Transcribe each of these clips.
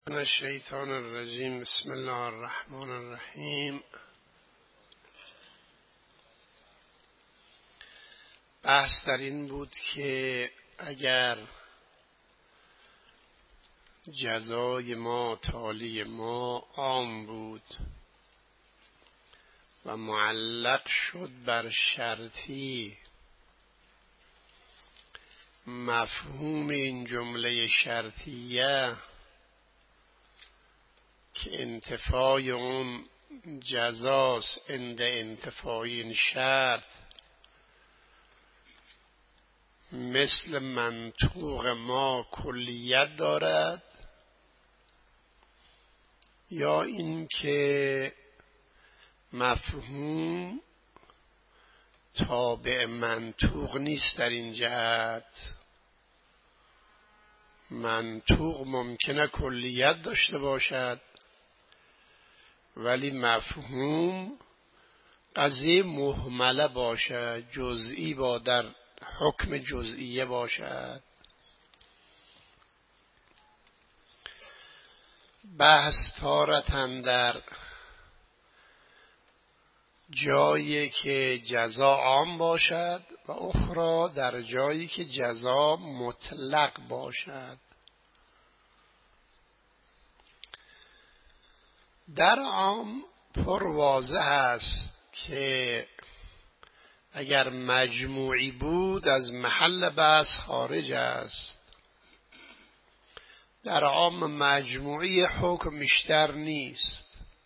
من الشیطان الرجیم. بسم الله الرحمن الرحیم. بحث در این بود که اگر جزای ما تالی ما عام بود و معلق شد بر شرطی، مفهوم این جمله شرطیه که انتفاع اون جزاست عند انتفاع این شرط، مثل منطوق ما کلیت دارد، یا اینکه مفهوم تابع منطوق نیست. در این جهت منطوق ممکنه کلیت داشته باشد ولی مفهوم قضیه مهمله باشد، جزئی با در حکم جزئیه باشد. بحث تارتاً در جایی که جزا عام باشد و اخرى در جایی که جزا مطلق باشد. در عام پر واضح است که اگر مجموعی بود از محل بحث خارج است. در عام مجموعی حکم بیشتر نیست.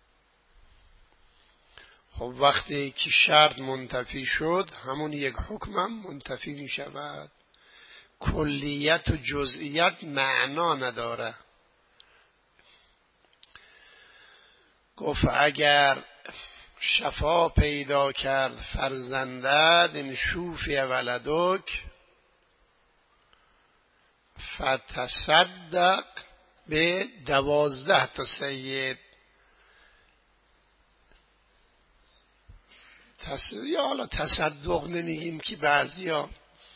خب وقتی که شرط منتفی شد همون یک حکم هم منتفی می شود. کلیت و جزئیت معنا نداره. گفت اگر شفا پیدا کرد فرزندت، این شوفی ولدک فتصدق به 12 تا سید. یا حالا تصدق نمیگیم که بعضیا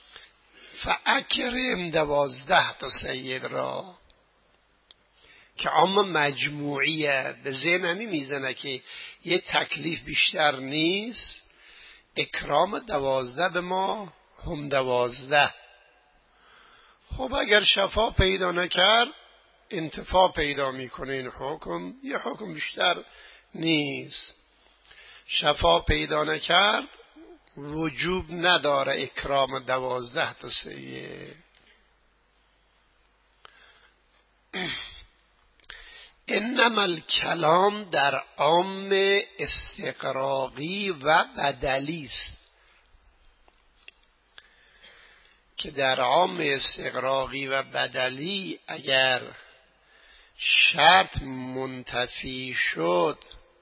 فاکرم 12 تا سید را، که عام مجموعیه. به ذهن میزنه که یه تکلیف بیشتر نیست. اکرام 12 به ما هم 12. خب اگر شفا پیدا نکرد انتفاع پیدا میکنه. این حکم یه حکم بیشتر نیست. شفا پیدا نکرد وجوب نداره اکرام 12 تا سید. انما الکلام در عام استقراقی و بدلی است، که در عام استقراقی و بدلی اگر شرط منتفی شد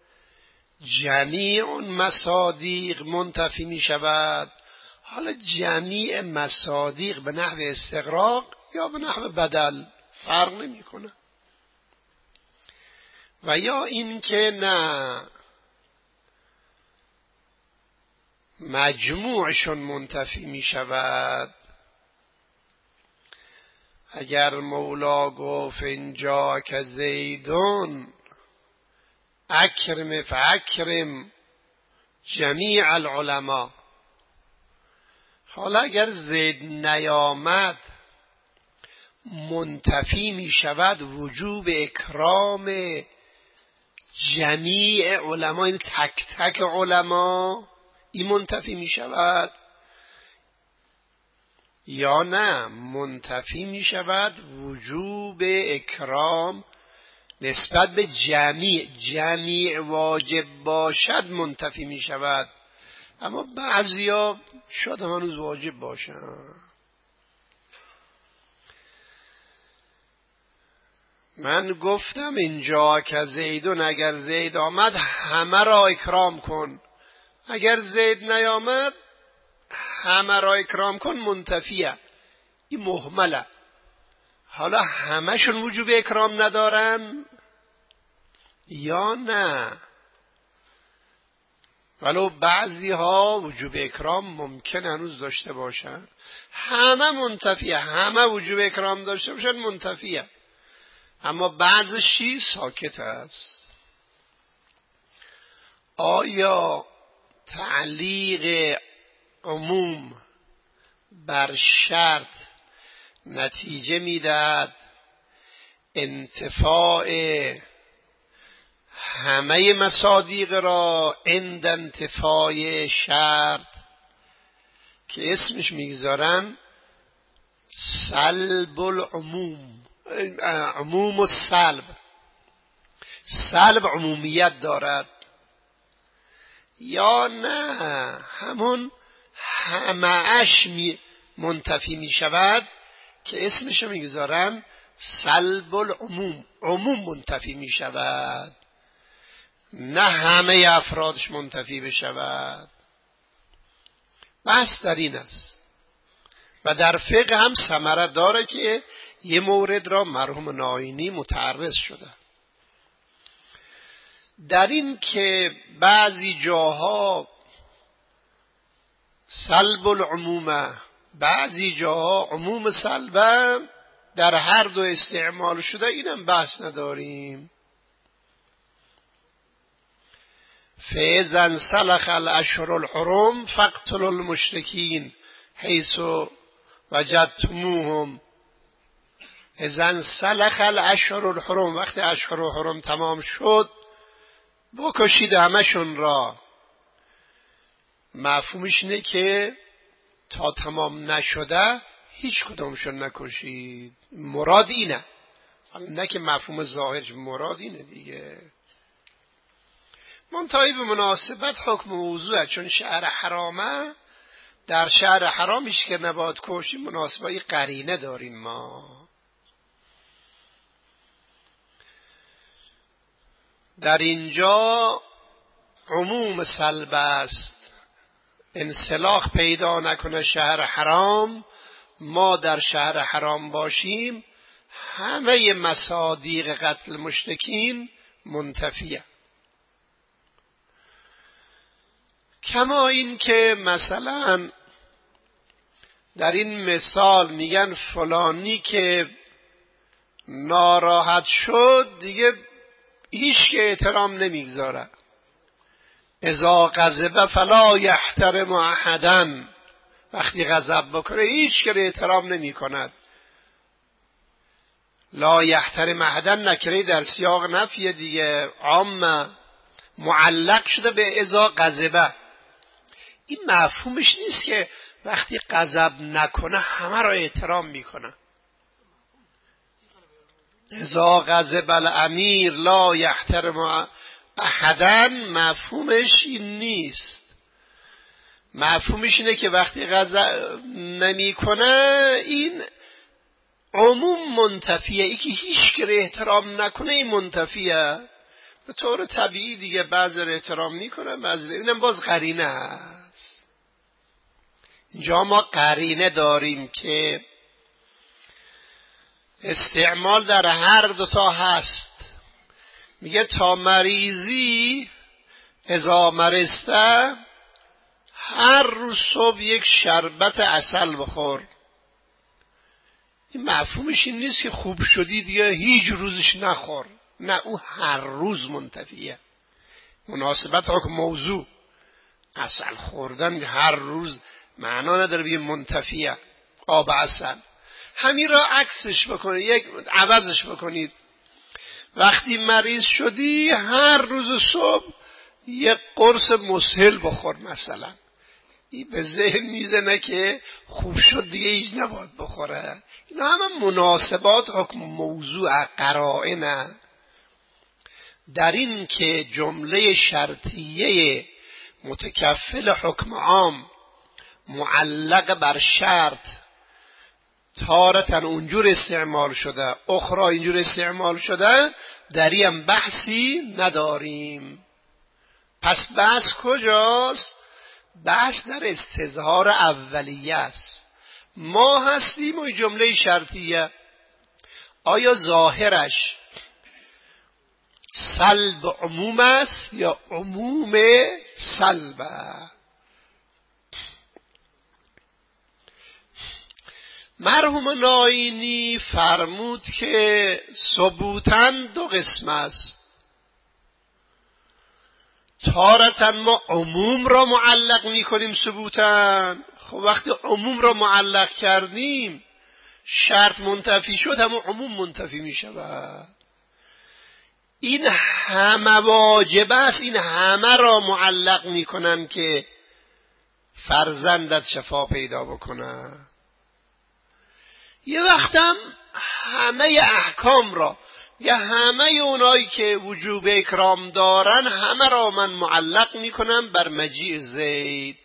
جمیع اون مصادیق منتفی می شود. حالا جمیع مصادیق به نحو استقراق یا به نحو بدل فرق نمی کنه. و یا این که نه، مجموعشون منتفی می شود. اگر مولا گفت اینجا که زیدون اکرم فاکرم جمیع العلماء، حالا اگر زید نیامد منتفی می شود وجوب اکرام جمیع علما، این تک تک علما، این منتفی می شود. یا نه، منتفی می شود وجوب اکرام نسبت به جمیع واجب باشد منتفی می شود. اما بعضیا شاید هنوز واجب باشن. من گفتم اینجا که زیدون، اگر زید آمد همه را اکرام کن. اگر زید نیامد همه را اکرام کن منتفیه، این مهمله. حالا همشون وجوب اکرام ندارن یا نه؟ ولو بعضی ها وجوب اکرام ممکن هنوز داشته باشن. همه منتفیه، همه وجوب اکرام داشته باشن منتفیه. اما بعضشی ساکت است. آیا تعلیق عموم بر شرط نتیجه میدهد انتفاع همه مصادیق را عند انتفاع شرط که اسمش میگذارن سلب العموم، عموم و سلب عمومیت دارد، یا نه همون همه‌اش منتفی می شود که اسمش میگذارن سلب العموم، عموم منتفی می شود، نه همه افرادش منتفی بشود. بحث در این است و در فقه هم ثمره داره که یه مورد را مرحوم ناینی متعرض شده در این که بعضی جاها سلب العمومه، بعضی جاها عموم سلبه، در هر دو استعمال شده، اینم بحث نداریم. فاذا انسلخ الاشهر الحرم فاقتلوا المشرکین حیث وجدتموهم. اذا انسلخ الاشهر الحرم، وقتی اشهر الحرم تمام شد بکشید همشون را. مفهومش اینه که تا تمام نشده هیچ کدومشون نکشید. مراد اینه، نه که مفهوم ظاهرش، مراد اینه دیگه. منتهی به مناسبت حکم موضوعه، چون شهر حرامه، در شهر حرامیش که نباید کشید مناسبه قرینه داریم ما. در اینجا عموم سلب است، انسلاخ پیدا نکنه شهر حرام، ما در شهر حرام باشیم، همه مصادیق قتل مشرکین منتفیه. کما این که مثلا در این مثال میگن فلانی که ناراحت شد دیگه هیچ که احترام نمیگذاره. اذا غضب فلا یحترم احدا، وقتی غضب بکنه هیچ که احترام نمی کند. لا یحترم احدا نکره در سیاق نفی دیگه، عام معلق شده به اذا غضب. این مفهومش نیست که وقتی غضب نکنه همه را احترام میکنه. اذا غضب الامیر لا یحترم احدا، مفهومش این نیست. مفهومش اینه که وقتی غضب نمیکنه این عموم منتفیه، ای که هیچ که احترام نکنه این منتفیه. به طور طبیعی دیگه بعضی را احترام میکنه، بعضی اینم باز قرینه هست. اینجا ما قرینه داریم که استعمال در هر دوتا هست. میگه تا مریضی، اذا مرضته، هر روز صبح یک شربت عسل بخور. این مفهومش این نیست که خوب شدی دیگه هیچ روزش نخور، نه، او هر روز منتفیه. مناسبت حکم موضوع، عسل خوردن هر روز معنا نداره بگه منتفیه. آب عسل همین را عکسش بکنید، یک عوضش بکنید. وقتی مریض شدی هر روز صبح یک قرص مسهل بخور مثلا. این به ذهن میزنه که خوب شد دیگه هیچ نباید بخوره. اینا همه مناسبات حکم موضوع، قرائنه. در این که جمله شرطیه متکفل حکم عام معلق بر شرط تارتن اونجور استعمال شده، اخرى اینجور استعمال شده، در این بحثی نداریم. پس بحث کجاست؟ بحث در استظهار اولیه است. ما هستیم و جمله شرطیه آیا ظاهرش سلب عموم است یا عموم سلبه؟ مرحوم ناینی فرمود که ثبوتاً دو قسم است. تارتاً ما عموم را معلق میکنیم ثبوتاً. خب وقتی عموم را معلق کردیم شرط منتفی شد، همون عموم منتفی میشود. این همه واجب است، این همه را معلق میکنم که فرزندت شفا پیدا بکنه. یه وقتم همه احکام را یا همه اونایی که وجوب اکرام دارن همه را من معلق میکنم بر مجیء زید.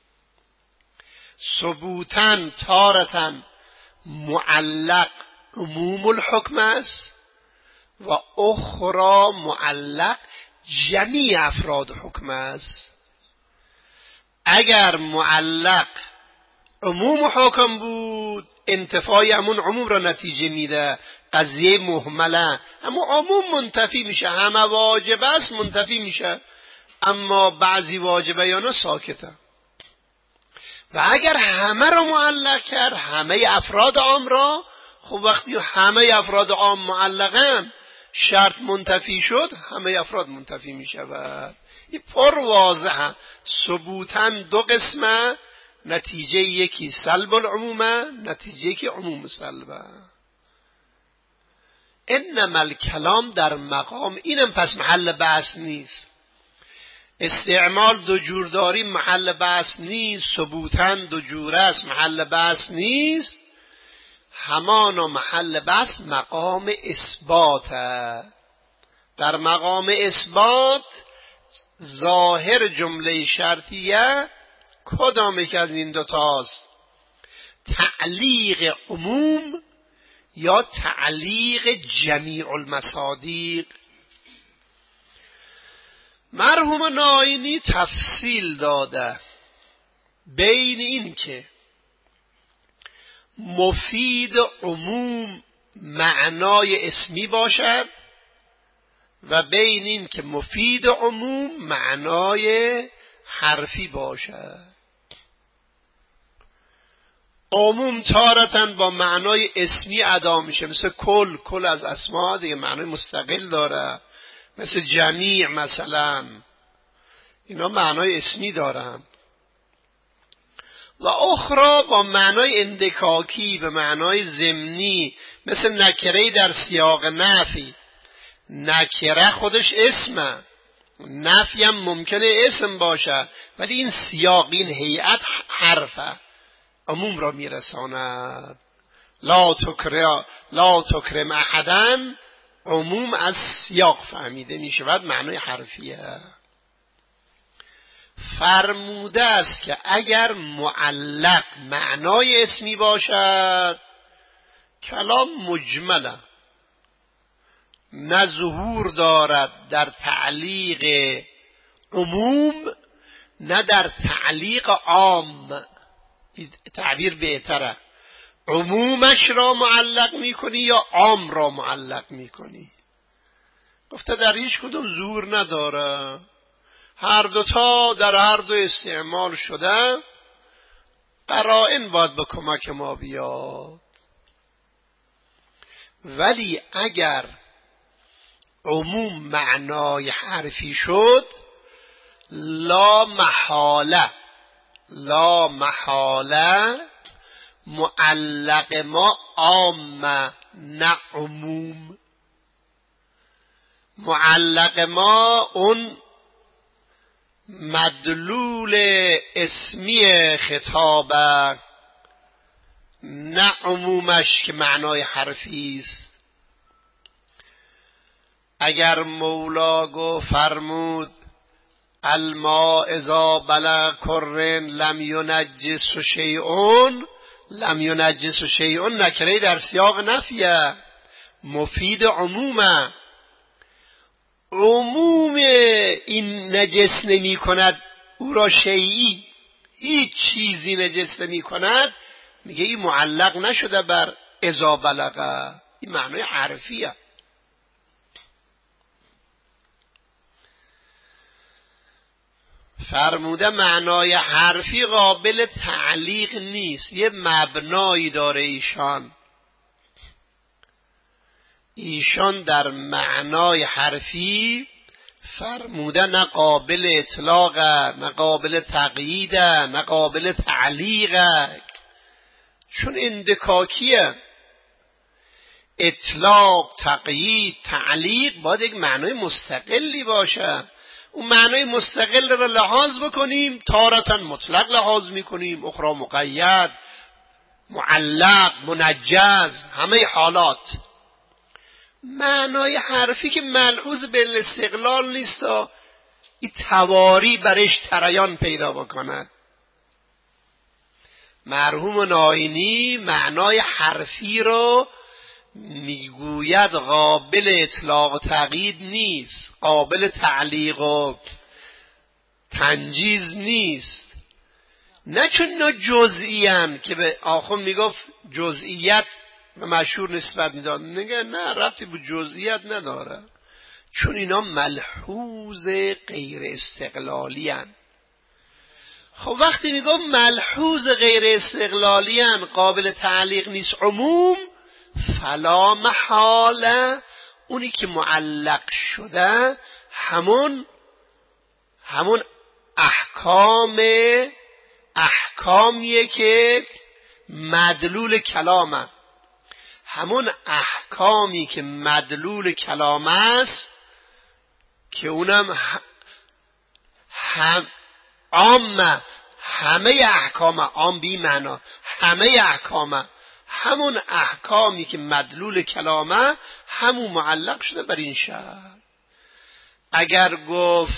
ثبوتاً تارتاً معلق عموم الحکم است و اخرى معلق جمیع افراد حکم است. اگر معلق عموم حکم بود انتفاع همون عموم را نتیجه میده، قضیه مهمله، اما عموم منتفی میشه، همه واجب است منتفی میشه، اما بعضی واجبیانا ساکته. و اگر همه را معلق کرد، همه افراد عام را، خب وقتی همه افراد عام معلقن شرط منتفی شد، همه افراد منتفی میشود. این پر واضحه. ثبوتاً دو قسمه، نتیجه یکی سلب العمومه، نتیجه یکی عموم سلبه. انما الکلام در مقام، اینم پس محل بحث نیست. استعمال دو جور داریم محل بحث نیست، ثبوتاً دو جور است محل بحث نیست. همانا محل بحث مقام اثبات. در مقام اثبات ظاهر جمله شرطیه کدام یک از این دوتاست؟ تعلیق عموم یا تعلیق جمیع المصادیق؟ مرحوم ناینی تفصیل داده بین این که مفید عموم معنای اسمی باشد و بین این که مفید عموم معنای حرفی باشد. عموم تارتاً با معنای اسمی ادا میشه، مثل کل از اسما دیگه معنای مستقل داره، مثل جمیع مثلا، اینا معنای اسمی دارن. و اخرى با معنای اندکاکی به معنای ضمنی، مثل نکره در سیاق نفی. نکره خودش اسمه، نفی هم ممکنه اسم باشه، ولی این سیاق، این هیئت حرفه، عموم را میرساند. لا تکرم احدن، عموم از سیاق فهمیده میشود، معنای حرفیه. فرموده است که اگر معلق معنای اسمی باشد کلام مجمله، نه ظهور دارد در تعلیق عموم نه در تعلیق عام. تعبیر بهتره، عمومش را معلق میکنی یا عام را معلق میکنی. گفته در هیچ کدوم ظهور نداره، هر دوتا در هر دو استعمال شده، قرائن باید به کمک ما بیاد. ولی اگر عموم معنای حرفی شد، لا محاله معلق ما عام نه عموم. معلق ما اون مدلول اسمی خطابه، نه عمومش که معنای حرفی است. اگر مولا فرمود الماء اذا بلغ کرن لم ینجس شیء، نکره در سیاق نفیه، مفید عمومه. عموم این نجس نمی کند او را شیئی، هیچ چیزی نجس نمی کند، میگه این معلق نشده بر اذا بلغه، این معنای حرفیه. فرموده معنای حرفی قابل تعلیق نیست، یه مبنایی داره ایشان در معنای حرفی فرموده نه قابل اطلاق، نه قابل تقیید، نه قابل تعلیق، چون اندکاکیه. اطلاق، تقیید، تعلیق باید یک معنای مستقلی باشه. اون معنای مستقل رو لحاظ بکنیم، تارتا مطلق لحاظ میکنیم، اخرى مقید، معلق، منجز، همه حالات. معنای حرفی که ملحوظ به استقلال نیست، این تواری برش تریان پیدا بکند. مرحوم ناینی معنای حرفی رو میگوید قابل اطلاق و تقیید نیست، قابل تعلیق و تنجیز نیست. نه چون اینا جزئیان که به آخون میگفت جزئیت و مشهور نسبت میداد، نه ربطی به جزئیت نداره، چون اینا ملحوظ غیر استقلالی هن. خب وقتی میگم ملحوظ غیر استقلالی هن، قابل تعلیق نیست عموم، فلا محاله اونی که معلق شده همون احکامیه که مدلول کلامه، همون احکامی که مدلول کلام است، که اونم همه احکام، عام بی معنا همه احکام، همون احکامی که مدلول کلامه همون معلق شده بر این شرط. اگر گفت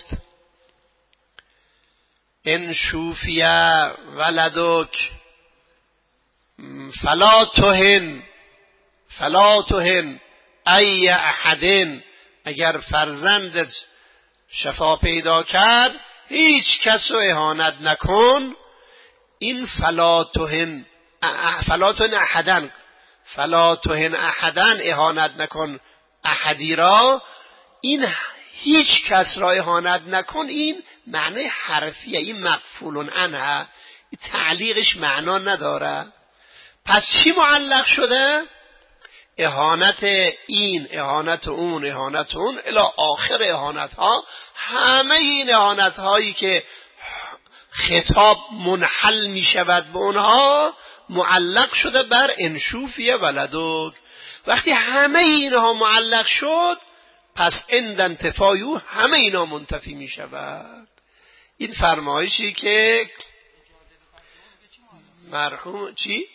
ان شوفیه ولدک فلا تهن ای احدن، اگر فرزندت شفا پیدا کرد هیچ کس رو اهانت نکن. این فلا تهن احدن، اهانت نکن احدی را، این هیچ کس را اهانت نکن، این معنی حرفیه، این مقفول عنه، این تعلیقش معنا نداره. پس چی معلق شده؟ اهانت این، اهانت اون، اهانت اون الی آخر اهانت ها. همه این اهانت هایی که خطاب منحل می شود به اونها معلق شده بر انشوفیه ولدک. وقتی همه اینها معلق شد، پس عند انتفاعو همه اینا منتفی می شود. این فرمایشی که مرحوم چی؟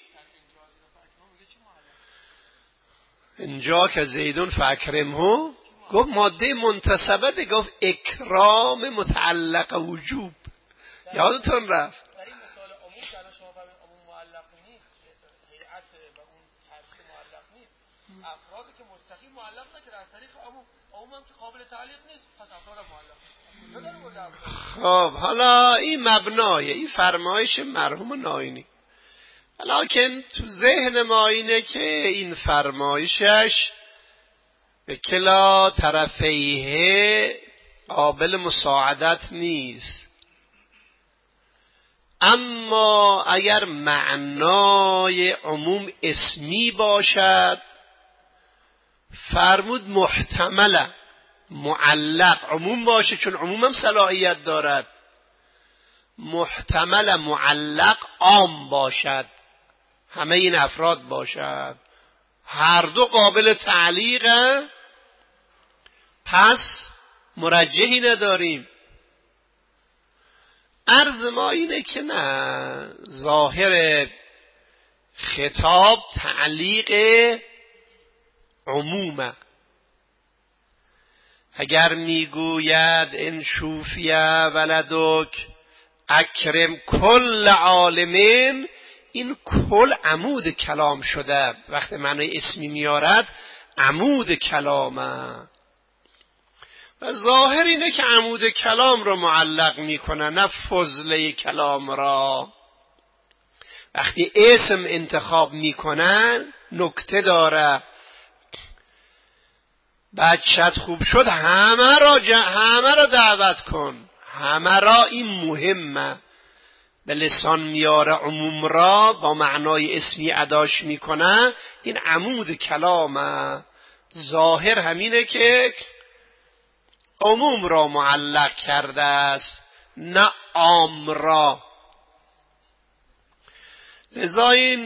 اینجا که زیدون فاکرمه گفت ماده منتسبه ده، گفت اکرام متعلق وجوب. یادتون رفت در این مثال عموم که الان شما فرمودید عموم معلق نیست، هیئت و اون ترسیم معلق نیست، افرادی که مستقیم معلق نکرده از طریق عموم هم که قابل تعلیق نیست، پس افراد معلق نیست. کجا داره برده؟ خب حالا این مبنای این فرمایش مرحوم ناینی، لکن تو ذهن ما اینه که این فرمایشش به کلا طرفیه قابل مساعدت نیست. اما اگر معنای عموم اسمی باشد، فرمود محتمله، معلق عموم باشه، چون عموم هم صلاحیت دارد، محتمل معلق عام باشد، همه این افراد باشد، هر دو قابل تعلیقه، پس مرجحی نداریم. عرض ما اینه که نه، ظاهر خطاب تعلیق عمومه. اگر میگوید ان شوفیه ولدک اکرم کل عالمین، این کل عمود کلام شده، وقتی معنی اسمی میارد عمود کلامه، و ظاهر اینه که عمود کلام رو معلق میکنه، نه فضله کلام را. وقتی اسم انتخاب میکنن نکته داره، بچت خوب شد همه را دعوت کن، همه را این مهمه، به لسان میاره عموم را با معنای اسمی اداش میکنه، این عمود کلامه. ظاهر همینه که عموم را معلق کرده است نه عام را. لذا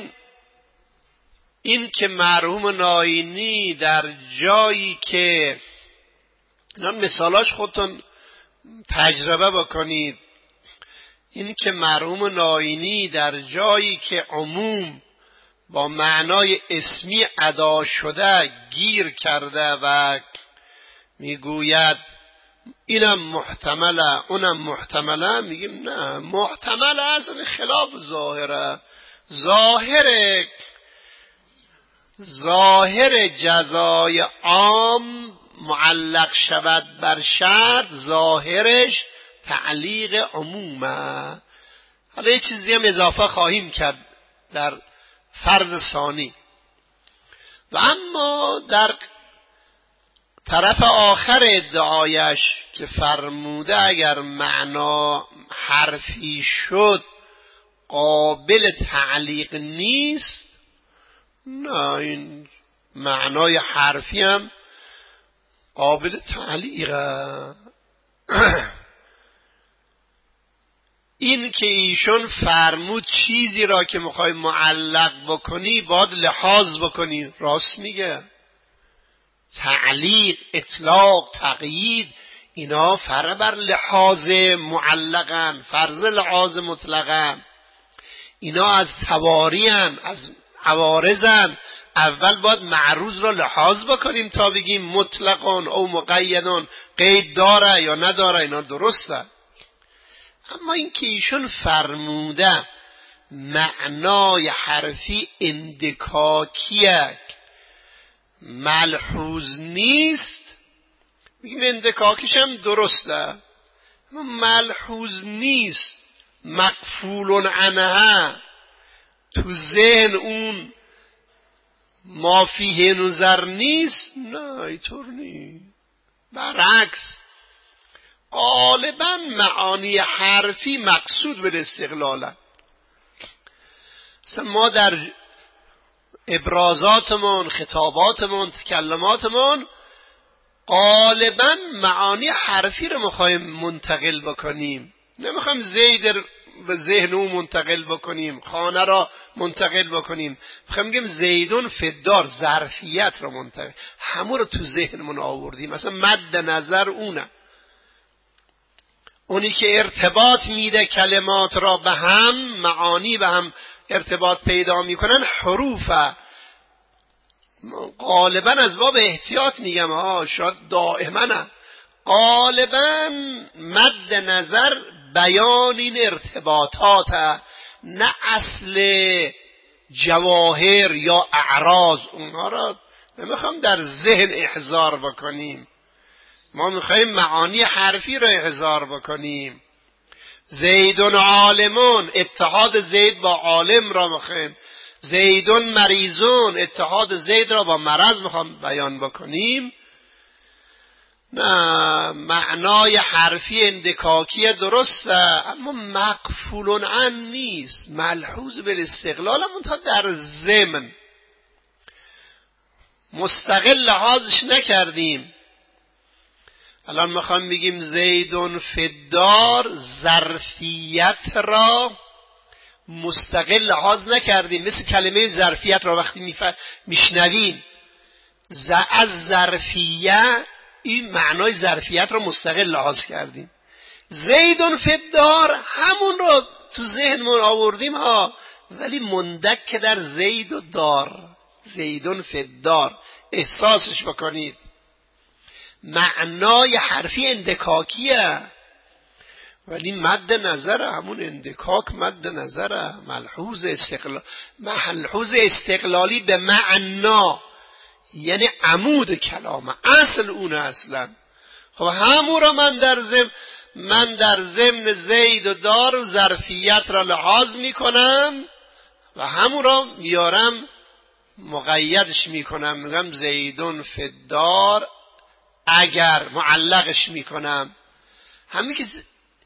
این که مرحوم ناینی در جایی که مثالاش خودتون تجربه بکنید، این که مرحوم ناینی در جایی که عموم با معنای اسمی ادا شده گیر کرده و میگوید اینم محتمله اونم محتمله، میگیم نه، محتمل اصلا خلاف ظاهره. ظاهر جزای عام معلق شود بر شرط، ظاهرش تعلیق عمومه. حالا یه چیزی هم اضافه خواهیم کرد در فرض ثانی. و اما در طرف آخر ادعایش که فرموده اگر معنا حرفی شد قابل تعلیق نیست، نه، این معنای حرفی هم قابل تعلیقه. این که ایشون فرمود چیزی را که میخوای معلق بکنی باید لحاظ بکنی، راست میگه. تعلیق، اطلاق، تقیید، اینا فرع بر لحاظ معلقن، فرض لحاظ مطلقن. اینا از توارین، از عوارضن. اول باید معروض را لحاظ بکنیم تا بگیم مطلقون او مقیدون، قید داره یا نداره، اینا درسته. اما این که ایشون فرموده معنای حرفی اندکاکیه ملحوظ نیست، میگیم اندکاکیش هم درسته، اما ملحوظ نیست، مقفول عنها، تو ذهن اون ما فیه نظر نیست، نه اینطور نیست. برعکس غالبا معانی حرفی مقصود به استقلالن. ما در ابرازاتمون، خطاباتمون، تکلماتمون غالبا معانی حرفی رو میخوایم منتقل بکنیم، نمیخوایم زید به ذهن او منتقل بکنیم، خانه را منتقل بکنیم. میخوایم بگیم زیدون فدار، ظرفیت رو منتقل، همون رو تو ذهنمون آوردیم. مثلا مد نظر اونی که ارتباط میده کلمات را به هم، معانی به هم ارتباط پیدا میکنن، حروفه. غالبا از باب احتیاط میگم، شاید دائما نه، غالبا مد نظر بیان این ارتباطات، نه اصل جواهر یا اعراض. اونها را نمیخوام در ذهن احضار بکنیم، ما میخوایم معانی حرفی را احضار بکنیم. زیدون عالمون، اتحاد زید با عالم را میخوایم. زیدون مریضون، اتحاد زید را با مرض میخوام بیان بکنیم. نه، معنای حرفی اندکاکی درسته، اما مقفول عن نیست، ملحوظ بالاستقلال، منتها در ضمن مستقل لحاظش نکردیم. الان میخوام بگیم زیدون فدار، ظرفیت را مستقل لحاظ نکردیم. مثل کلمه ظرفیت را وقتی میشنویم از ظرفیت، این معنای ظرفیت را مستقل لحاظ کردیم. زیدون فدار همون را تو ذهنمون آوردیم ولی مندک در زید و دار، زیدون فدار، احساسش بکنید. معنای حرفی اندکاکیه، ولی مد نظره، همون اندکاک مد نظره، ملحوظ استقلالی به معنا، یعنی عمود کلامه، اصل اونه اصلا. خب همون را من در ضمن زید و دار و ظرفیت را لحاظ میکنم و همون را میارم مقیدش میکنم، میگم زیدون فدار، اگر معلقش میکنم. همین که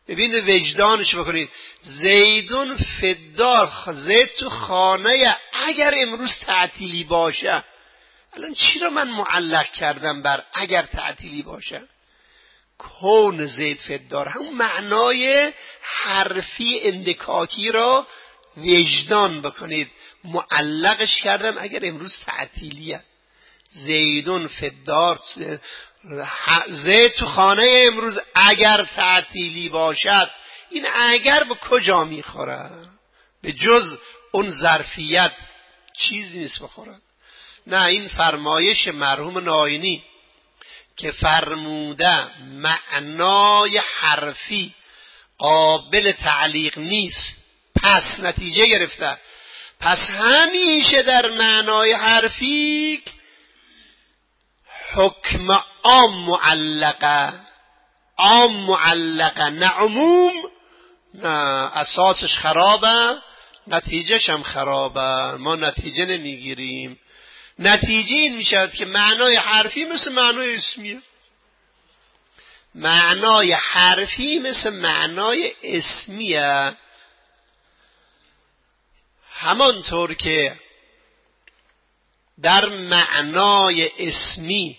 ببینید وجدانش بکنید. زیدون فدار، زید تو خانه اگر امروز تعطیلی باشه. الان چی رو من معلق کردم بر اگر تعطیلی باشه؟ کون زید فدار، همون معنای حرفی اندکاکی را وجدان بکنید. معلقش کردم اگر امروز تعطیلیه. زیدون فدار، زید تو خانه امروز اگر تعطیلی باشد. این اگر به کجا میخوره؟ به جز اون ظرفیت چیزی نیست بخورد. نه، این فرمایش مرحوم ناینی که فرموده معنای حرفی قابل تعلیق نیست، پس نتیجه گرفته. پس همیشه در معنای حرفی حکم عام معلقه، عام معلقه نه عموم. نه، اساسش خرابه، نتیجهش هم خرابه، ما نتیجه نمیگیریم. نتیجه این میشود که معنای حرفی مثل معنای اسمیه. معنای حرفی مثل معنای اسمیه. همانطور که در معنای اسمی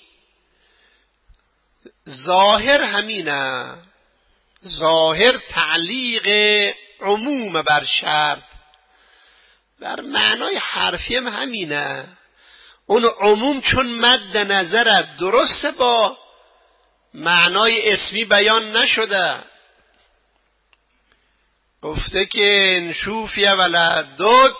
ظاهر همینه، ظاهر تعلیق عموم بر شرط. در معنای حرفی هم همینه، اون عموم چون مد نظرت درسته با معنای اسمی بیان نشده. گفته که انشوفی ولدک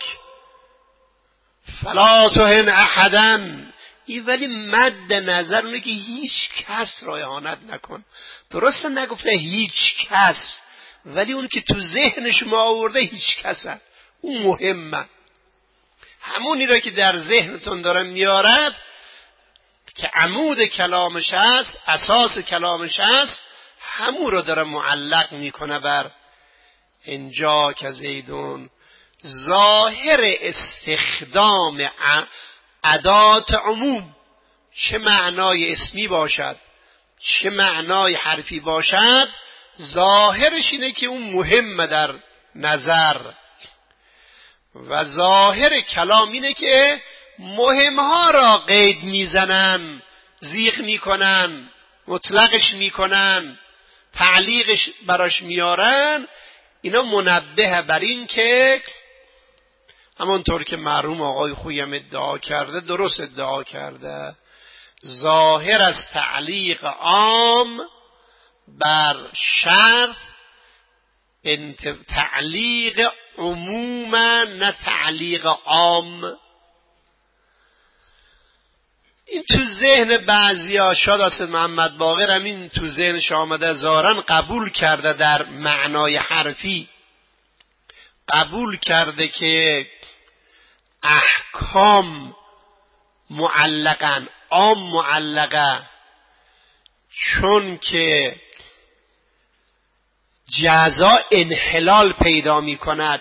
فلا تهن احدا. این ولی مد نظر اونه که هیچ کس را اهانت نکن. درسته نگفته هیچ کس، ولی اون که تو ذهنش ما آورده هیچ کسه، اون مهمه. همونی را که در ذهنتون دارم میارد که عمود کلامش هست، اساس کلامش هست، همون رو داره معلق میکنه بر اینجا که زیدون. ظاهر استخدام ادات عموم، چه معنای اسمی باشد چه معنای حرفی باشد، ظاهرش اینه که اون مهمه در نظر. و ظاهر کلام اینه که مهمها را قید میزنن، زیغ میکنن، مطلقش میکنن، تعلیقش براش میارن. اینا منبه بر این که همونطور که مرحوم آقای خویم ادعا کرده، درست ادعا کرده، ظاهر از تعلیق عام بر شرط تعلیق عموما، نه تعلیق عام. این تو ذهن بعضیا، شاد اسد محمد باقر هم این تو ذهنش آمده، ظاهرا قبول کرده در معنای حرفی، قبول کرده که احکام معلقن، عام معلقه، چون که جزا انحلال پیدا می کند.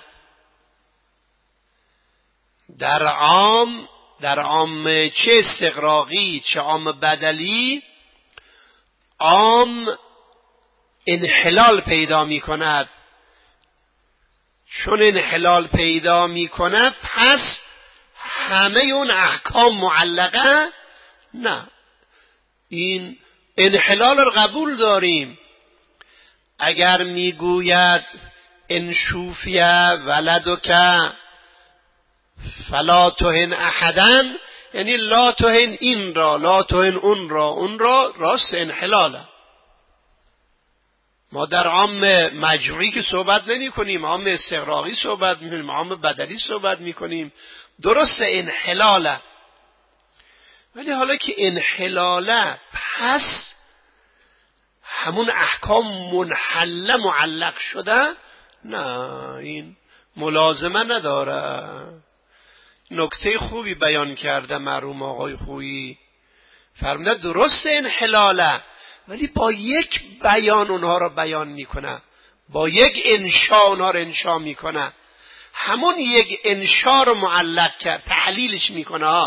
در عام چه استغراقی چه عام بدلی، عام انحلال پیدا می کند. چون انحلال پیدا می کند پس همه اون احکام معلقه؟ نه، این انحلال رو قبول داریم. اگر میگوید انشوفیه ولدک فلا تهن احدا، یعنی لا تهن این را، لا تهن اون را راست انحلاله. ما در عام مجموعی که صحبت نمی کنیم، عام استغراقی صحبت می کنیم، عام بدلی صحبت می کنیم. درست انحلاله، ولی حالا که انحلاله پس همون احکام منحله معلق شده؟ نه، این ملازمه نداره. نکته خوبی بیان کرده مرحوم آقای خویی، فرموده درست انحلاله، ولی با یک بیان اونها را بیان میکنه، با یک انشا اونها را انشا میکنه. همون یک انشا رو معلق کرد، تحلیلش میکنه.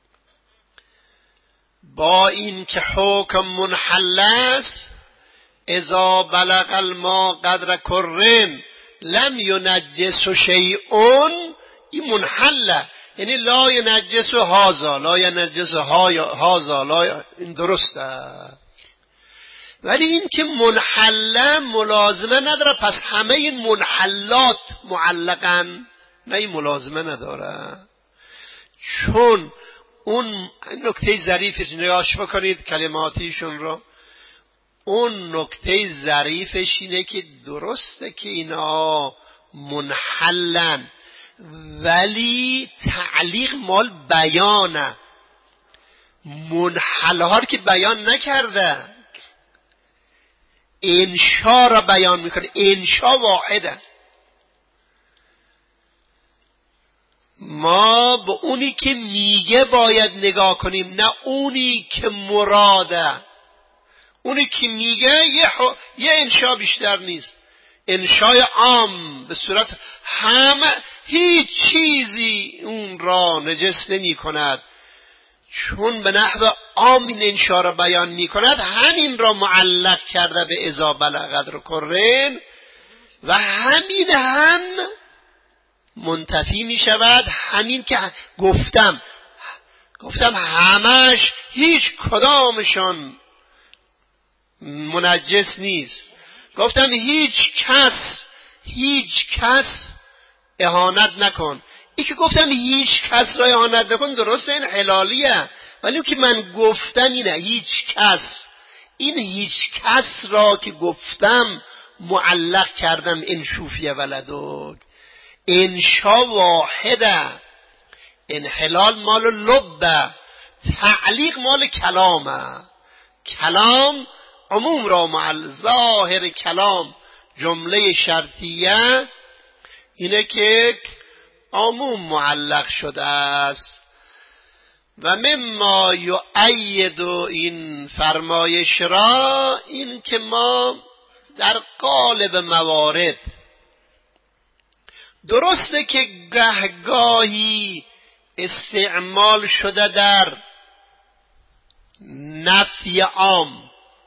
با این که حکم منحل است، اذا بلغ الماء قدر کرن لم ینجس شیئون، این منحله، یعنی لا ینجس هذا لا ینجس هذا لا، این درسته. ولی این که منحله ملازمه نداره، پس همه این منحلات معلقن، نه این ملازمه نداره. چون اون نکته ظریفش نگاش بکنید کلماتیشون رو، اون نکته ظریفش اینه که درسته که اینا منحلن ولی تعلیق مال بیانه، منحلها رو که بیان نکرده، انشا را بیان میکنه، انشا واحده. ما به اونی که میگه باید نگاه کنیم، نه اونی که مراده. اونی که میگه یه انشا بیشتر نیست، انشای عام به صورت همه، هیچ چیزی اون را نجس نمی کند، چون به نحو عام این انشا را بیان می کند. همین را معلق کرده به اذا بلغ قدر کرن و همین هم منتفی می شود. همین که گفتم همش هیچ کدامشان منجس نیست. گفتم هیچ کس اهانت نکن. این که گفتم هیچ کس را اهانت نکن درسته، این حلالیه، ولی اون که من گفتم اینه هیچ کس، این هیچ کس را که گفتم معلق کردم انشوفیه ولدک، انشا واحده، انحلال مال لبه، تعلیق مال کلامه. کلام عموم را ظاهر کلام جمله شرطیه اینه که عموم معلق شده است. و مما یؤید این فرمایش را این که ما در قالب موارد درسته که گهگاهی استعمال شده در نفی عام،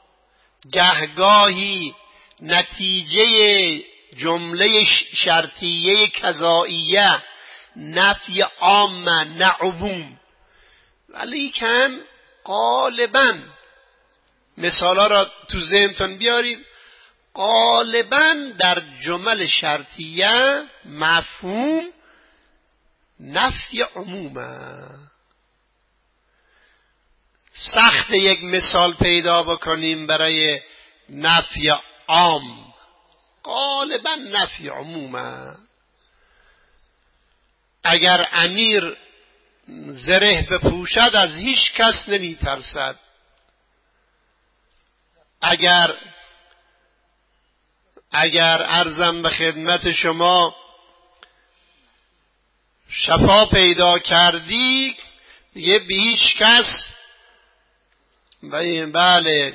گهگاهی نتیجه جمله شرطیه کذائیه نفی عام نه عموم، ولی کن غالبا مثالا را تو ذهنتون بیارید، غالبا در جمل شرطیه مفهوم نفی عمومه. سخت یک مثال پیدا بکنیم برای نفی عام، غالبا نفی عمومه. اگر امیر زره بپوشد از هیچ کس نمی ترسد. اگر عرضم به خدمت شما شفا پیدا کردی دیگه به هیچ کس، بله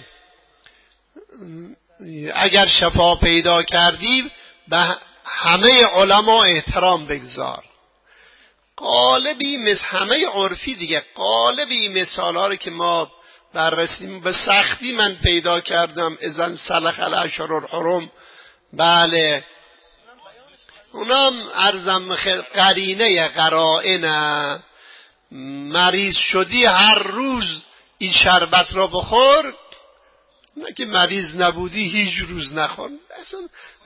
اگر شفا پیدا کردی به همه علما احترام بگذار. قالبی همه عرفی دیگه، قالبی مثال ها رو که ما بررسیم به سختی من پیدا کردم. اذن سلخ الاشهر الحرم، بله اونام عرضم قرینه قرائنه. مریض شدی هر روز این شربت را بخور، نه که مریض نبودی هیچ روز نخور. اصلا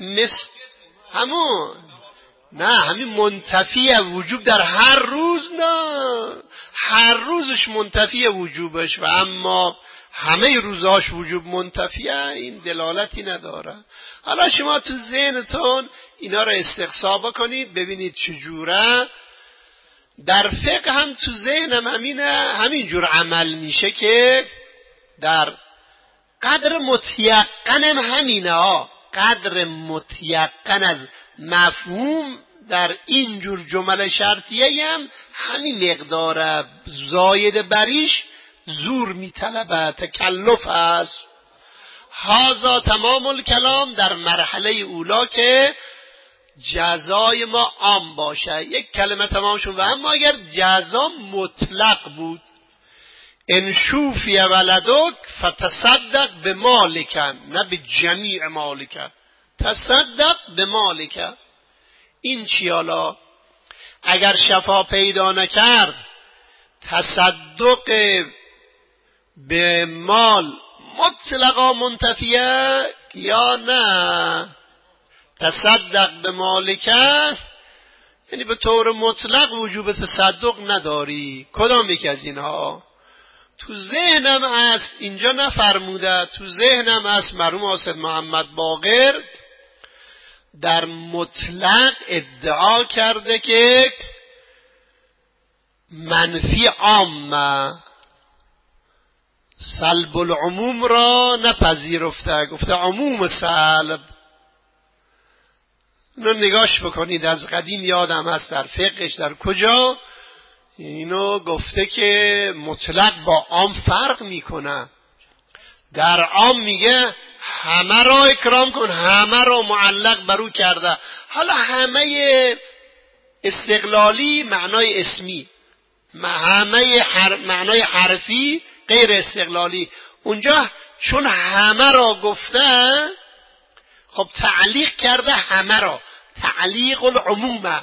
همین منتفی وجوب در هر روز، نه هر روزش منتفی وجوبش و اما همه روزاش وجوب منتفیه، این دلالتی نداره. حالا شما تو ذهنتون اینا رو استقصا کنید ببینید چجوره. در فقه هم تو ذهنم همین جور عمل میشه که در قدر متیقنم همینه قدر متیقن از مفهوم در این جور جمله شرطیه هم همین مقدار زاید بریش زور میطلبه، تکلف است. هذا تمام الکلام در مرحله اولا که جزای ما عام باشه، یک کلمه تمام شد. و اما اگر جزا مطلق بود، ان شوفی ولدک فتصدق به مالک، نه به جمیع مالک، تصدق به مالک. این چی حالا؟ اگر شفا پیدا نکرد تصدق به مال مطلقا منتفیه یا نه؟ تصدق به مالک یعنی به طور مطلق وجوب تصدق نداری. کدام یک از اینها؟ تو ذهنم هست، اینجا نفرموده، تو ذهنم هست مرحوم حاسد محمد باقر در مطلق ادعا کرده که منفی عامه، سلب العموم را نپذیرفته، گفته عموم سلب. اینو نگاش بکنید، از قدیم یادم هست در فقهش در کجا اینو گفته که مطلق با عام فرق میکنه. در عام میگه همه را اکرام کن، همه را معلق برو کرده. حالا همه استقلالی معنای اسمی، همه معنای حرفی غیر استقلالی. اونجا چون همه را گفته خب تعلیق کرده همه را، تعلیق العمومه،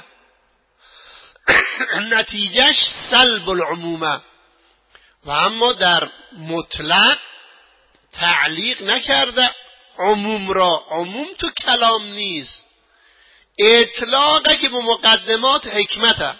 نتیجهش سلب العمومه. و اما در مطلق تعلیق نکرده عموم را. عموم تو کلام نیست، اطلاقه که به مقدمات حکمته.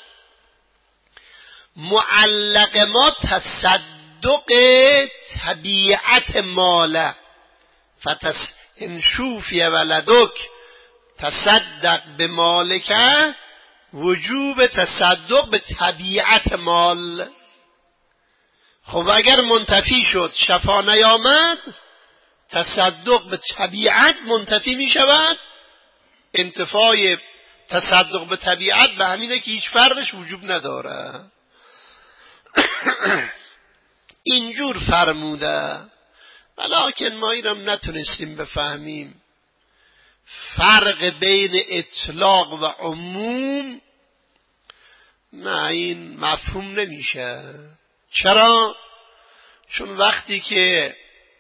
معلق ما تصدق طبیعت ماله، ان شوفی ولدک تصدق به مالک، وجوب تصدق به طبیعت مال. خب اگر منتفی شد، شفا نیامد، تصدق به طبیعت منتفی می شود. انتفای تصدق به طبیعت به همینه که هیچ فردش وجوب نداره. اینجور فرموده، ولیکن ما اینم نتونستیم بفهمیم فرق بین اطلاق و عموم. نه، این مفهوم نمیشه. چرا؟ چون وقتی که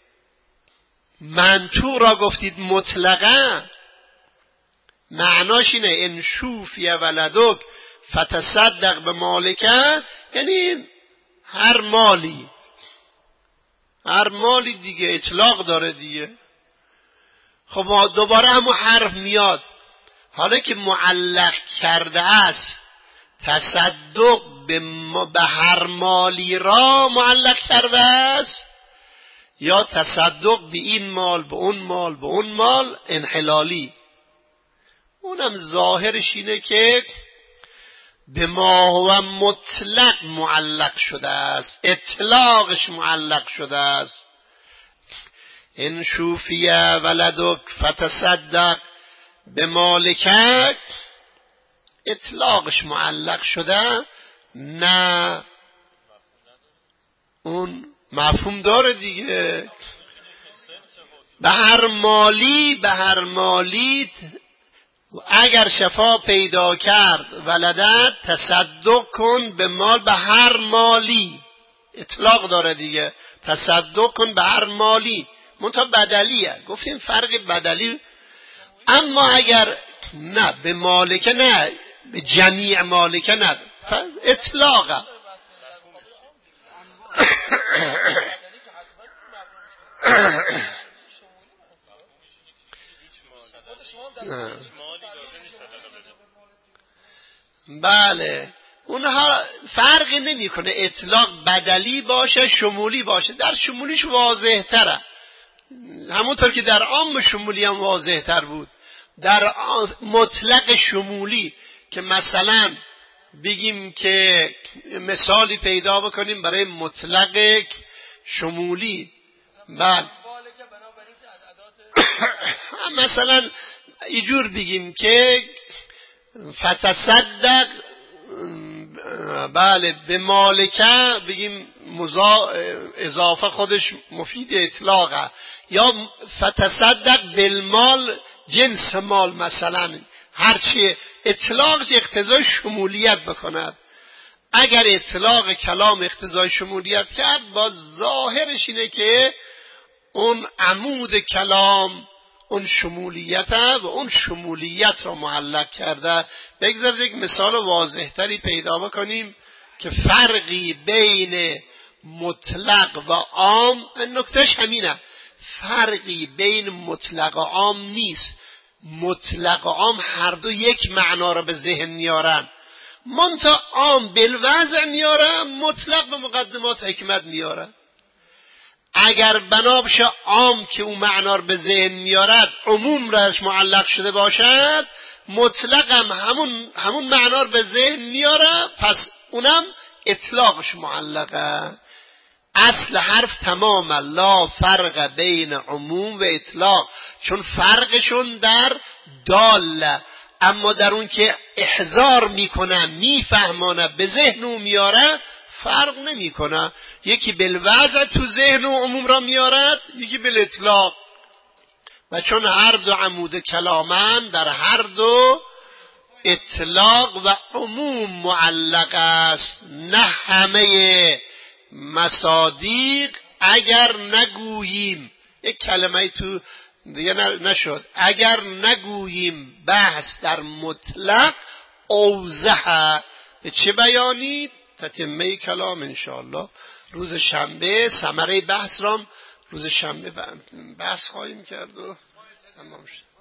منطوق را گفتید مطلقا، معناش اینه ان شوفی ولدک فتصدق به مالک، یعنی هر مالی، هر مالی دیگه اطلاق داره دیگه. خب دوباره همون حرف میاد، حالا که معلق کرده است تصدق به هر مالی را معلق کرده است، یا تصدق به این مال به اون مال به اون مال انحلالی. اونم ظاهرش اینه که به ما هو مطلق معلق شده است، اطلاقش معلق شده است. ان شوفی ولدک فتصدق به مالکک، اطلاقش معلق شده. نه، اون مفهوم داره دیگه. به هر مالی اگر شفا پیدا کرد ولدت تصدق کن به مال، به هر مالی اطلاق داره دیگه. تصدق کن به هر مالی، منتها بدلیه، گفتیم فرق بدلی. اما اگر نه به مالک، نه به جمیع مالک، نه اطلاقه. بله، اونها فرقی نمیکنه اطلاق بدلی باشه شمولی باشه. در شمولیش واضح تره، همونطور که در عام شمولی هم واضح تر بود. در مطلق شمولی که مثلا بگیم که مثالی پیدا بکنیم برای مطلق شمولی، بله مثلا اینجور بگیم که فتصدق، بله به مالکه بگیم اضافه خودش مفید اطلاقه، یا فتصدق بالمال جنس مال، مثلا هرچی اطلاق اقتضای شمولیت بکند. اگر اطلاق کلام اقتضای شمولیت کرد، با ظاهرش اینه که اون عمود کلام اون شمولیت و اون شمولیت را معلق کرده. بگذارید یک مثال واضحتری پیدا بکنیم که فرقی بین مطلق و عام، نکتهش همینه، فرقی بین مطلق و عام نیست. مطلق و عام هر دو یک معنا را به ذهن میارن، منتها عام بالوضع میاره، مطلق به مقدمات حکمت میاره. اگر بنابش عام که اون معنا رو به ذهن میارد عموم راش معلق شده باشد، مطلق هم همون معنا رو به ذهن میاره، پس اونم اطلاقش معلقه. اصل حرف تمام لا فرق بین عموم و اطلاق، چون فرقشون در داله، اما در اون که احضار میکنه میفهمانه به ذهن و میاره فرق نمیکنه. یکی بالوضع تو ذهن و عموم را میارد، یکی بالاطلاق. و چون هر دو عمود کلامن، در هر دو اطلاق و عموم معلق است. نه همه مصادیق اگر نگوییم، یک کلمه تو دیگه نشد، اگر نگوییم بحث در مطلق اوضح، به چه بیانی؟ تتمه کلام انشاءالله روز شنبه، ثمره بحث رام روز شنبه بحث خواهیم کرد و تمام شد.